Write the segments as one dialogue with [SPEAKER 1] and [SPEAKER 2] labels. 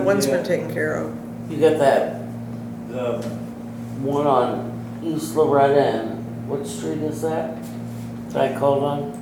[SPEAKER 1] one's been taken care of.
[SPEAKER 2] You got that
[SPEAKER 3] The,
[SPEAKER 2] one on East Loretta and what street is that? That I called on?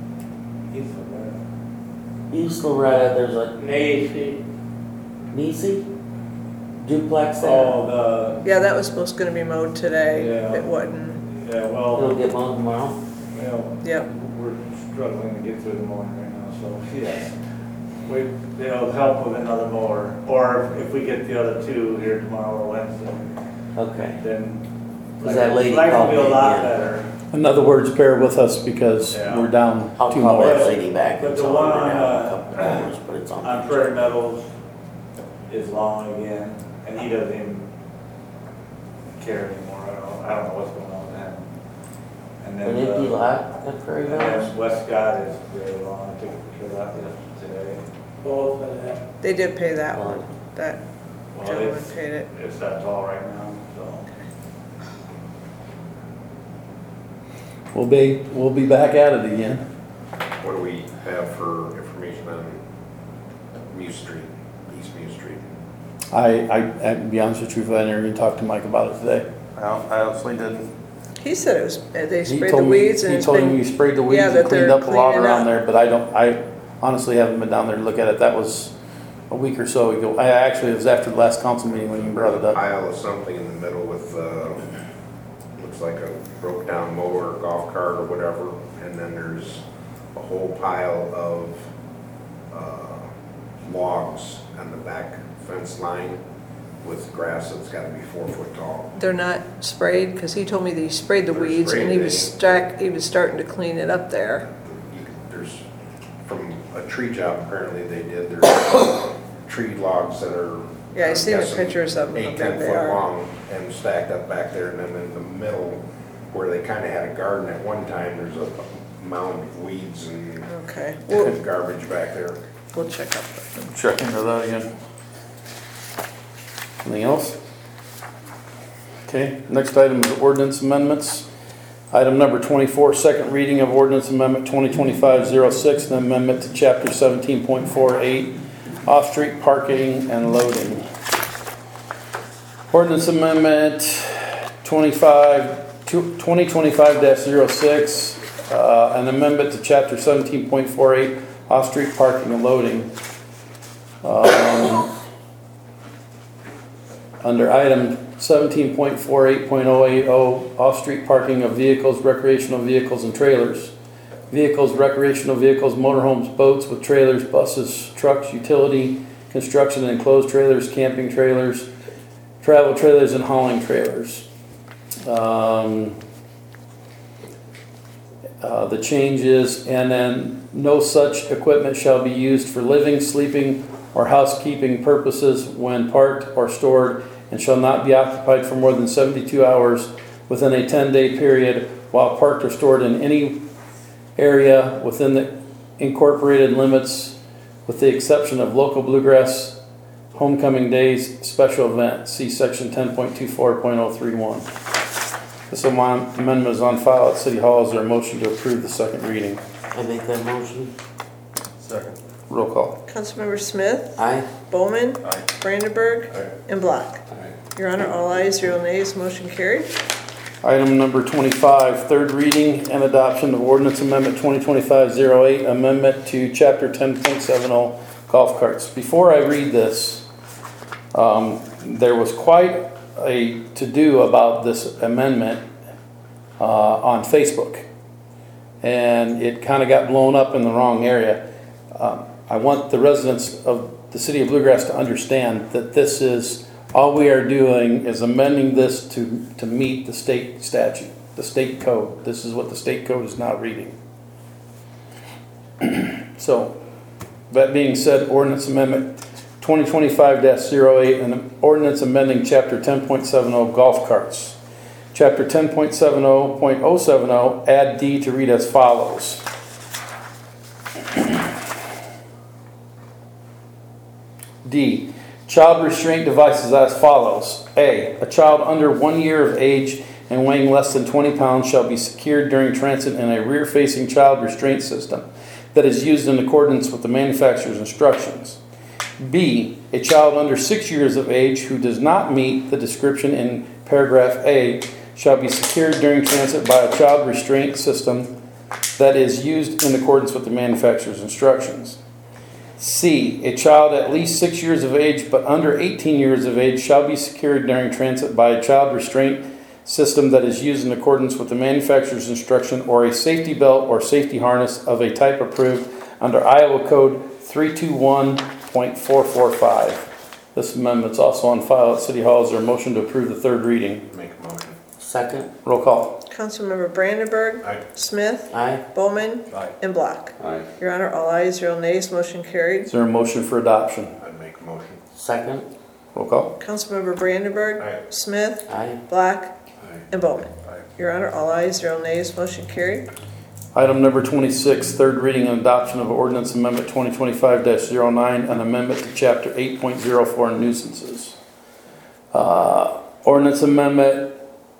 [SPEAKER 2] East Loretta, there's a
[SPEAKER 3] Navy.
[SPEAKER 2] Nisi duplex there.
[SPEAKER 3] Oh,
[SPEAKER 1] Yeah, that was supposed to be mowed today.
[SPEAKER 3] Yeah.
[SPEAKER 1] It wasn't.
[SPEAKER 3] yeah,
[SPEAKER 2] It'll
[SPEAKER 3] well,
[SPEAKER 2] get mowed tomorrow.
[SPEAKER 1] Yep.
[SPEAKER 3] we're struggling to get through the mowing right now, so, yes. They'll help with another mower, or if we get the other two here tomorrow or Wednesday,
[SPEAKER 2] Okay.
[SPEAKER 3] then.
[SPEAKER 2] Is that lady
[SPEAKER 3] life will
[SPEAKER 2] called
[SPEAKER 3] be
[SPEAKER 2] me
[SPEAKER 3] a lot
[SPEAKER 2] again?
[SPEAKER 3] better.
[SPEAKER 4] In other words, bear with us because
[SPEAKER 3] Yeah.
[SPEAKER 4] we're down
[SPEAKER 2] I'll
[SPEAKER 4] 2
[SPEAKER 2] call
[SPEAKER 4] more.
[SPEAKER 2] that lady back
[SPEAKER 3] But
[SPEAKER 2] and
[SPEAKER 3] the
[SPEAKER 2] tell
[SPEAKER 3] one
[SPEAKER 2] her we're
[SPEAKER 3] on,
[SPEAKER 2] down a couple hours, but it's on.
[SPEAKER 3] On Prairie Meadows is long again, and he doesn't even care anymore. I don't know what's going on with him. And
[SPEAKER 2] An
[SPEAKER 3] then,
[SPEAKER 2] empty lot at Prairie
[SPEAKER 3] and
[SPEAKER 2] Meadows?
[SPEAKER 3] then West Scott is really long. I took a picture of that today. Both of that.
[SPEAKER 1] They did pay that one. That
[SPEAKER 3] Well,
[SPEAKER 1] gentleman paid it.
[SPEAKER 3] it's that tall right now, so.
[SPEAKER 4] We'll be back at it again.
[SPEAKER 5] What do we have for information on Muse Street, East Muse Street?
[SPEAKER 4] I to be honest with you, I never even talked to Mike about it today. I honestly didn't.
[SPEAKER 1] He said it was, they
[SPEAKER 4] He
[SPEAKER 1] sprayed the
[SPEAKER 4] told me,
[SPEAKER 1] weeds and
[SPEAKER 4] he
[SPEAKER 1] it's
[SPEAKER 4] told me
[SPEAKER 1] been,
[SPEAKER 4] we sprayed the weeds
[SPEAKER 1] yeah,
[SPEAKER 4] and
[SPEAKER 1] that
[SPEAKER 4] cleaned
[SPEAKER 1] they're
[SPEAKER 4] up a lot
[SPEAKER 1] cleaning
[SPEAKER 4] around
[SPEAKER 1] up.
[SPEAKER 4] there, but I honestly haven't been down there to look at it. That was a week or so ago. It was after the last council meeting when you brought it up.
[SPEAKER 5] Pile of something in the middle with, looks like a broke down mower or golf cart or whatever, and then there's a whole pile of, logs on the back fence line with grass that's gotta be 4 foot tall.
[SPEAKER 1] they're not sprayed, because he told me that he sprayed the
[SPEAKER 5] They're
[SPEAKER 1] weeds and
[SPEAKER 5] sprayed,
[SPEAKER 1] he was starting to clean it up there.
[SPEAKER 5] There's, from a tree job apparently they did, there's tree logs that are.
[SPEAKER 1] Yeah, I
[SPEAKER 5] I'm
[SPEAKER 1] seen the
[SPEAKER 5] guessing
[SPEAKER 1] pictures of them,
[SPEAKER 5] 8,
[SPEAKER 1] how
[SPEAKER 5] 10
[SPEAKER 1] big they
[SPEAKER 5] foot
[SPEAKER 1] are.
[SPEAKER 5] long and stacked up back there, and then in the middle, where they kinda had a garden at one time, there's a mound of weeds and
[SPEAKER 1] Okay,
[SPEAKER 5] garbage back there.
[SPEAKER 1] we'll check up.
[SPEAKER 4] Check into that again. Anything else? Okay, next item is ordinance amendments. Item number 24, second reading of ordinance amendment 2025-06, an amendment to chapter 17.48, off-street parking and loading. Ordinance amendment 2025-06, an amendment to chapter 17.48, off-street parking and loading. Under item 17.48.080, off-street parking of vehicles, recreational vehicles, and trailers. Vehicles, recreational vehicles, motorhomes, boats with trailers, buses, trucks, utility, construction and enclosed trailers, camping trailers, travel trailers, and hauling trailers. The change is, and then no such equipment shall be used for living, sleeping, or housekeeping purposes when parked or stored, and shall not be occupied for more than 72 hours within a 10-day period while parked or stored in any area within the incorporated limits, with the exception of local bluegrass homecoming days special event. See section 10.24.031. This amendment is on file at City Hall. Is there a motion to approve the second reading?
[SPEAKER 2] I make that motion.
[SPEAKER 5] Second.
[SPEAKER 4] Roll call.
[SPEAKER 1] Councilmember Smith,
[SPEAKER 2] Aye.
[SPEAKER 1] Bowman,
[SPEAKER 5] Aye.
[SPEAKER 1] Brandenburg,
[SPEAKER 5] Aye.
[SPEAKER 1] and Block. Your Honor, all ayes, 0 nays, motion carried.
[SPEAKER 4] Item number 25, third reading and adoption of ordinance amendment 2025-08, amendment to chapter 10.70 golf carts. Before I read this, there was quite a to-do about this amendment on Facebook, and it kind of got blown up in the wrong area. I want the residents of the city of Bluegrass to understand that this is, all we are doing is amending this to meet the state statute, the state code. This is what the state code is not reading. So, that being said, ordinance amendment 2025-08, and ordinance amending chapter 10.70 golf carts. Chapter 10.70.070, add D to read as follows. D, child restraint devices as follows. A child under 1 year of age and weighing less than 20 pounds shall be secured during transit in a rear-facing child restraint system that is used in accordance with the manufacturer's instructions. B, a child under 6 years of age who does not meet the description in paragraph A shall be secured during transit by a child restraint system that is used in accordance with the manufacturer's instructions. C, a child at least 6 years of age but under 18 years of age shall be secured during transit by a child restraint system that is used in accordance with the manufacturer's instruction or a safety belt or safety harness of a type approved under Iowa Code 321.445. This amendment's also on file at City Hall. Is there a motion to approve the third reading?
[SPEAKER 5] Make a motion.
[SPEAKER 2] Second.
[SPEAKER 4] Roll call.
[SPEAKER 1] Councilmember Brandenburg.
[SPEAKER 5] Aye.
[SPEAKER 1] Smith.
[SPEAKER 2] Aye.
[SPEAKER 1] Bowman.
[SPEAKER 5] Aye.
[SPEAKER 1] And Block.
[SPEAKER 6] Aye.
[SPEAKER 1] Your Honor, all ayes, 0 nays, motion carried.
[SPEAKER 4] Is there a motion for adoption?
[SPEAKER 5] I'd make a motion.
[SPEAKER 2] Second.
[SPEAKER 4] Roll call.
[SPEAKER 1] Councilmember Brandenburg.
[SPEAKER 5] Aye.
[SPEAKER 1] Smith.
[SPEAKER 2] Aye.
[SPEAKER 1] Black.
[SPEAKER 5] Aye.
[SPEAKER 1] And Bowman.
[SPEAKER 5] Aye.
[SPEAKER 1] Your Honor, all ayes, 0 nays, motion carried.
[SPEAKER 4] Item number 26, third reading and adoption of ordinance amendment 2025-09, an amendment to chapter 8.04 nuisances. Ordinance amendment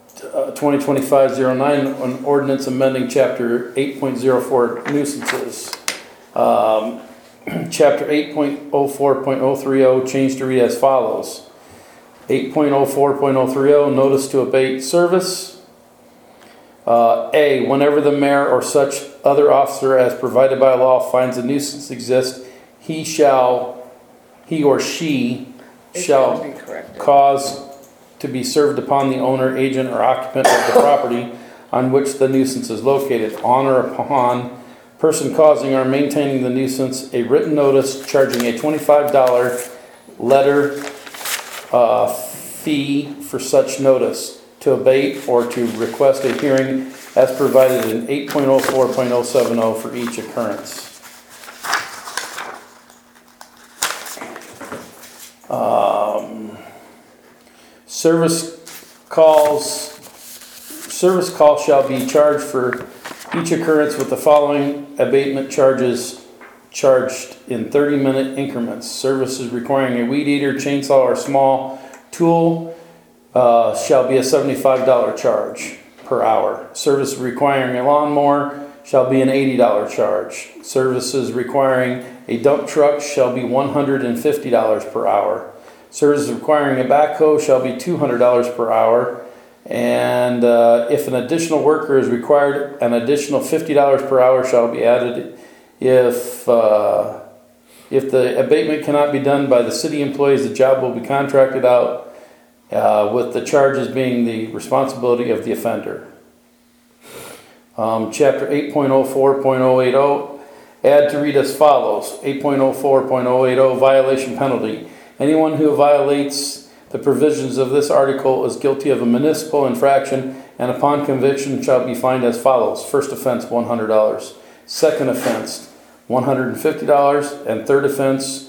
[SPEAKER 4] 2025-09, an ordinance amending chapter 8.04 nuisances. Chapter 8.04.030 changed to read as follows. 8.04.030, notice to abate service. A, whenever the mayor or such other officer as provided by law finds a nuisance exists, he or she
[SPEAKER 1] It
[SPEAKER 4] shall
[SPEAKER 1] should be corrected.
[SPEAKER 4] cause to be served upon the owner, agent, or occupant of the property on which the nuisance is located, on or upon person causing or maintaining the nuisance, a written notice charging a $25 letter fee for such notice, to abate or to request a hearing as provided in 8.04.070 for each occurrence. Service calls shall be charged for each occurrence with the following abatement charges charged in 30-minute increments. Services requiring a weed eater, chainsaw, or small tool shall be a $75 charge per hour. Service requiring a lawnmower shall be an $80 charge. Services requiring a dump truck shall be $150 per hour. Services requiring a backhoe shall be $200 per hour. And if an additional worker is required, an additional $50 per hour shall be added. If the abatement cannot be done by the city employees, the job will be contracted out, with the charges being the responsibility of the offender. Chapter 8.04.080, add to read as follows. 8.04.080, violation penalty. Anyone who violates the provisions of this article is guilty of a municipal infraction and upon conviction shall be fined as follows. First offense, $100. Second offense, $150. And third offense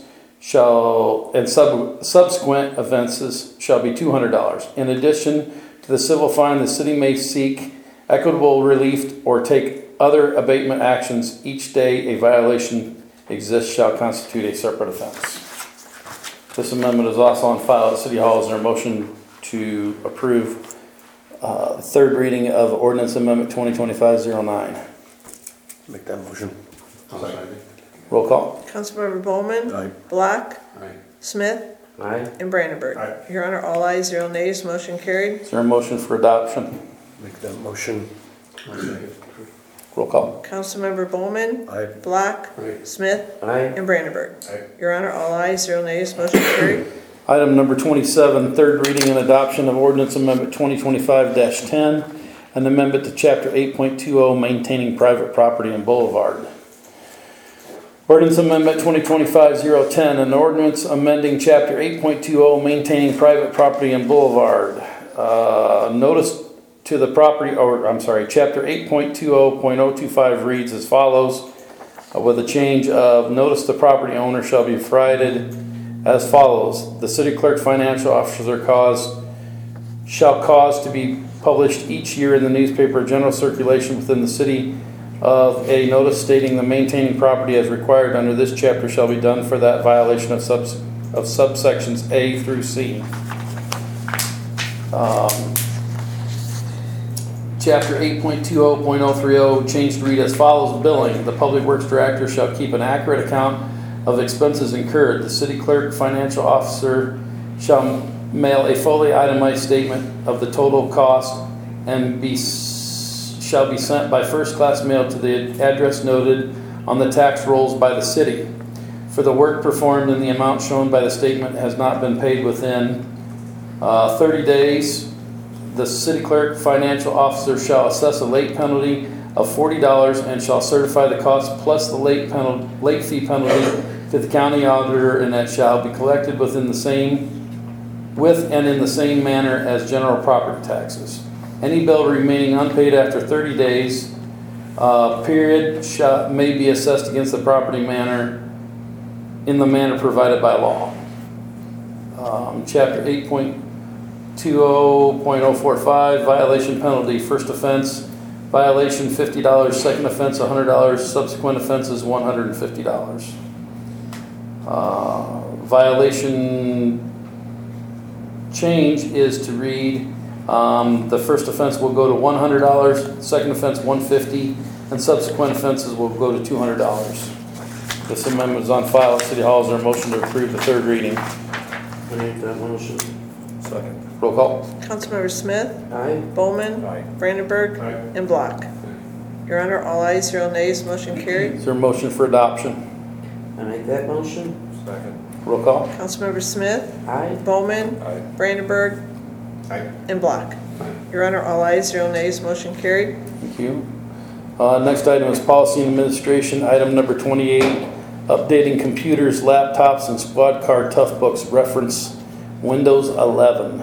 [SPEAKER 4] subsequent offenses shall be $200. In addition to the civil fine, the city may seek equitable relief or take other abatement actions. Each day a violation exists shall constitute a separate offense. This amendment is also on file at City Hall. Is there a motion to approve the third reading of ordinance amendment 2025-09?
[SPEAKER 6] Make that motion.
[SPEAKER 4] Roll call.
[SPEAKER 1] Councilmember Bowman.
[SPEAKER 6] Aye.
[SPEAKER 1] Black.
[SPEAKER 6] Aye.
[SPEAKER 1] Smith.
[SPEAKER 2] Aye.
[SPEAKER 1] And Brandenburg.
[SPEAKER 5] Aye.
[SPEAKER 1] Your Honor, all ayes, 0 nays, motion carried.
[SPEAKER 4] Is there a motion for adoption?
[SPEAKER 6] Make that motion.
[SPEAKER 4] Roll call.
[SPEAKER 1] Councilmember Bowman.
[SPEAKER 6] Aye.
[SPEAKER 1] Black.
[SPEAKER 6] Aye.
[SPEAKER 1] Smith.
[SPEAKER 2] Aye.
[SPEAKER 1] And Brandenburg.
[SPEAKER 5] Aye.
[SPEAKER 1] Your Honor, all ayes, 0 nays, motion carried.
[SPEAKER 4] Item number 27, third reading and adoption of ordinance amendment 2025-10, an amendment to chapter 8.20, maintaining private property and boulevard. Ordinance amendment 2025-010, an ordinance amending chapter 8.20, maintaining private property and boulevard. Notice to the property, chapter 8.20.025 reads as follows, with a change of notice the property owner shall be provided as follows. The city clerk, financial officer shall cause to be published each year in the newspaper of general circulation within the city of a notice stating the maintaining property as required under this chapter shall be done for that violation of subsections A through C. Chapter 8.20.030 changed to read as follows. Billing. The public works director shall keep an accurate account of expenses incurred. The city clerk, financial officer shall mail a fully itemized statement of the total cost and shall be sent by first-class mail to the address noted on the tax rolls by the city. For the work performed and the amount shown by the statement has not been paid within 30 days, the city clerk, financial officer shall assess a late penalty of $40 and shall certify the cost plus the late fee penalty to the county auditor, and that shall be collected with and in the same manner as general property taxes. Any bill remaining unpaid after 30 days may be assessed against the property in the manner provided by law. Chapter 8.20.045, violation penalty, first offense, violation $50, second offense $100, subsequent offenses $150. Violation change is to read, the first offense will go to $100, second offense $150, and subsequent offenses will go to $200. This amendment is on file at City Hall. Is there a motion to approve the third reading?
[SPEAKER 2] I make that motion.
[SPEAKER 6] Second.
[SPEAKER 4] Roll call.
[SPEAKER 1] Councilmember Smith,
[SPEAKER 2] Aye.
[SPEAKER 1] Bowman,
[SPEAKER 6] Aye.
[SPEAKER 1] Brandenburg,
[SPEAKER 3] Aye.
[SPEAKER 1] and Block. Your Honor, all ayes, 0 nays, motion carried.
[SPEAKER 4] Is there a motion for adoption?
[SPEAKER 2] I make that motion.
[SPEAKER 6] Second.
[SPEAKER 4] Roll call.
[SPEAKER 1] Councilmember Smith,
[SPEAKER 2] Aye.
[SPEAKER 1] Bowman,
[SPEAKER 6] Aye.
[SPEAKER 1] Brandenburg,
[SPEAKER 5] Aye.
[SPEAKER 1] and Block. Your Honor, all ayes, 0 nays, motion carried.
[SPEAKER 4] Thank you. Next item is policy and administration. Item number 28, updating computers, laptops, and squad car tough books. Reference Windows 11.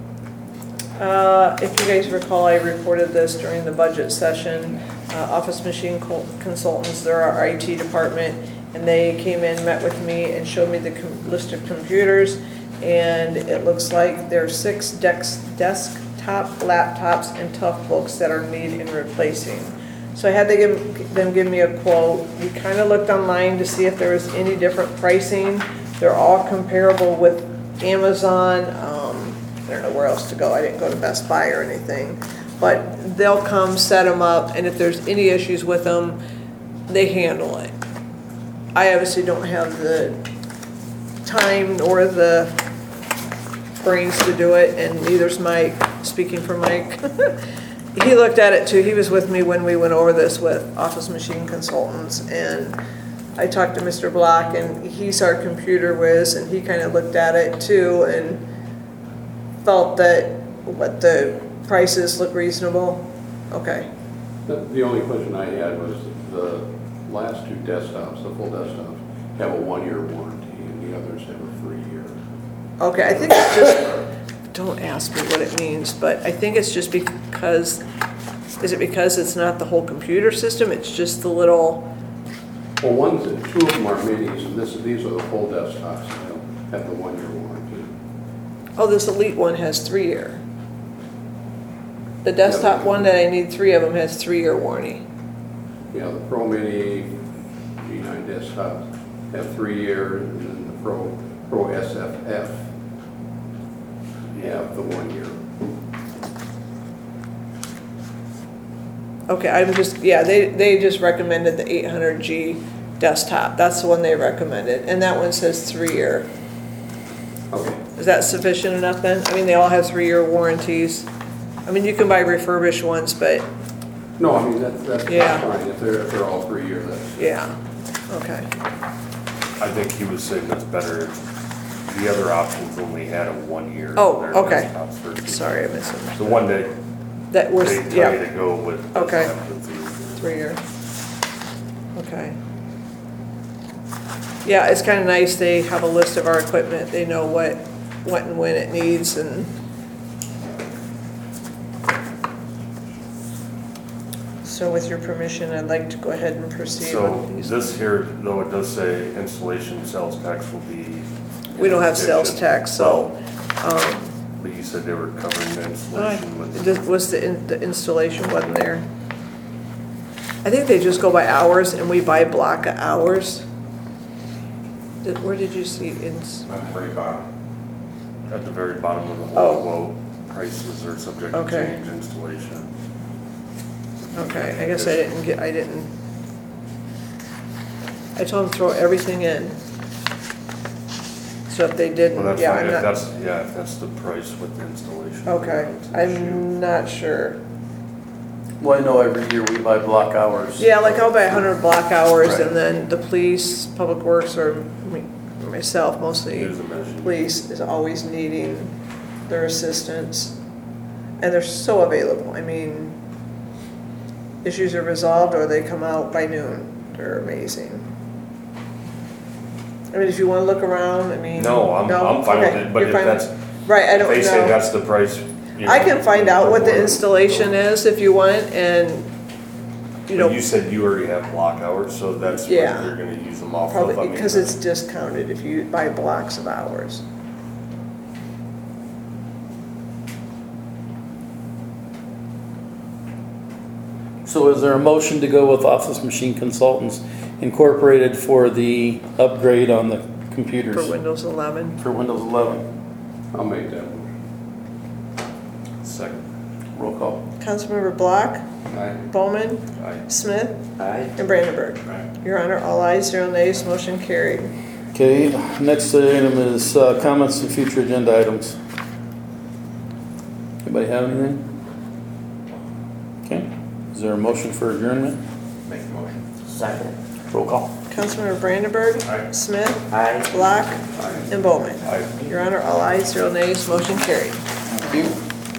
[SPEAKER 1] If you guys recall, I reported this during the budget session. Office Machine Consultants, they're our IT department, and they came in, met with me, and showed me the list of computers. And it looks like there are 6 desktop laptops and tough books that are needed in replacing. So I had to give me a quote. We kind of looked online to see if there was any different pricing. They're all comparable with Amazon. I don't know where else to go. I didn't go to Best Buy or anything. But they'll come, set them up, and if there's any issues with them, they handle it. I obviously don't have the time nor the brains to do it, and neither's Mike, speaking for Mike. He looked at it too. He was with me when we went over this with Office Machine Consultants, and I talked to Mr. Block, and he's our computer whiz, and he kind of looked at it too and felt that what the prices look reasonable. Okay.
[SPEAKER 7] The only question I had was the last 2 desktops, the full desktops, have a 1-year warranty and the others have a 3-year.
[SPEAKER 1] Okay, I think it's just, don't ask me what it means, but I think it's just because, is it because it's not the whole computer system? It's just the little,
[SPEAKER 7] Well, 2 of them are minis and these are the full desktops that have the 1-year warranty.
[SPEAKER 1] oh, this Elite one has 3-year. The desktop one that I need 3 of them has 3-year warranty.
[SPEAKER 7] Yeah, the Pro Mini G9 desktops have 3-year and then the Pro SFF have the 1-year.
[SPEAKER 1] Okay, I'm just, yeah, they just recommended the 800G desktop. That's the one they recommended, and that one says 3-year.
[SPEAKER 7] Okay.
[SPEAKER 1] Is that sufficient enough then? I mean, they all have 3-year warranties. I mean, you can buy refurbished ones, but
[SPEAKER 7] No, I mean, that's
[SPEAKER 1] Yeah.
[SPEAKER 7] fine. If they're all 3-year, that's.
[SPEAKER 1] yeah, okay.
[SPEAKER 6] I think he was saying that's better. The other options only had a 1-year.
[SPEAKER 1] Oh,
[SPEAKER 6] Their
[SPEAKER 1] okay.
[SPEAKER 6] desktops for-
[SPEAKER 1] Sorry, I misunderstood.
[SPEAKER 6] The one that
[SPEAKER 1] That was,
[SPEAKER 6] they tell you
[SPEAKER 1] yeah,
[SPEAKER 6] to go with.
[SPEAKER 1] Okay.
[SPEAKER 6] happens to-
[SPEAKER 1] 3-year. Okay. Yeah, it's kind of nice. They have a list of our equipment. They know what and when it needs, and so with your permission, I'd like to go ahead and proceed
[SPEAKER 6] So
[SPEAKER 1] with these.
[SPEAKER 6] this here, though it does say installation sales tax will be.
[SPEAKER 1] We don't have sales tax, so,
[SPEAKER 6] But you said they were covering the installation with.
[SPEAKER 1] was the installation wasn't there? I think they just go by hours, and we buy block of hours. Where did you see ins?
[SPEAKER 5] At the very bottom.
[SPEAKER 6] At the very bottom of the
[SPEAKER 1] Oh.
[SPEAKER 6] whole quote, prices are subject to
[SPEAKER 1] Okay.
[SPEAKER 6] change installation.
[SPEAKER 1] Okay, I guess I didn't. I told him to throw everything in. So if they didn't,
[SPEAKER 6] Well, that's
[SPEAKER 1] yeah,
[SPEAKER 6] fine,
[SPEAKER 1] I'm
[SPEAKER 6] if
[SPEAKER 1] not,
[SPEAKER 6] that's, if that's the price with the installation.
[SPEAKER 1] okay,
[SPEAKER 6] it's an issue.
[SPEAKER 1] I'm not sure.
[SPEAKER 4] Well, I know every year we buy block hours.
[SPEAKER 1] Yeah, like I'll buy 100 block hours
[SPEAKER 4] Right.
[SPEAKER 1] and then the police, public works, or myself mostly,
[SPEAKER 6] Use them as you-
[SPEAKER 1] police is always needing their assistance. And they're so available. I mean, issues are resolved or they come out by noon. They're amazing. I mean, if you want to look around, I mean.
[SPEAKER 6] No, I'm fine with
[SPEAKER 1] Okay,
[SPEAKER 6] it, but
[SPEAKER 1] you're
[SPEAKER 6] if
[SPEAKER 1] fine with-
[SPEAKER 6] that's,
[SPEAKER 1] Right, I
[SPEAKER 6] if
[SPEAKER 1] don't
[SPEAKER 6] they say
[SPEAKER 1] know.
[SPEAKER 6] that's the price. you
[SPEAKER 1] I
[SPEAKER 6] know,
[SPEAKER 1] can find out what the
[SPEAKER 6] whatever.
[SPEAKER 1] installation is if you want and, you
[SPEAKER 6] But
[SPEAKER 1] know,
[SPEAKER 6] you said you already have block hours, so that's what
[SPEAKER 1] Yeah.
[SPEAKER 6] you're gonna use them off of.
[SPEAKER 1] probably
[SPEAKER 6] I mean,
[SPEAKER 1] because it's discounted if you buy blocks of hours.
[SPEAKER 4] So is there a motion to go with Office Machine Consultants Incorporated for the upgrade on the computers?
[SPEAKER 1] For Windows 11.
[SPEAKER 4] For Windows 11.
[SPEAKER 7] I'll make that motion.
[SPEAKER 6] Second.
[SPEAKER 4] Roll call.
[SPEAKER 1] Councilmember Block,
[SPEAKER 7] Aye.
[SPEAKER 1] Bowman,
[SPEAKER 6] Aye.
[SPEAKER 1] Smith,
[SPEAKER 2] Aye.
[SPEAKER 1] and Brandenburg.
[SPEAKER 3] Right.
[SPEAKER 1] Your Honor, all ayes, 0 nays, motion carried.
[SPEAKER 4] Okay, next item is comments and future agenda items. Anybody have anything? Okay, is there a motion for adjournment?
[SPEAKER 3] Make a motion.
[SPEAKER 2] Second.
[SPEAKER 4] Roll call.
[SPEAKER 1] Councilmember Brandenburg,
[SPEAKER 3] Aye.
[SPEAKER 1] Smith,
[SPEAKER 2] Aye.
[SPEAKER 1] Block,
[SPEAKER 7] Aye.
[SPEAKER 1] and Bowman.
[SPEAKER 6] Aye.
[SPEAKER 1] Your Honor, all ayes, 0 nays, motion carried.
[SPEAKER 4] Thank you.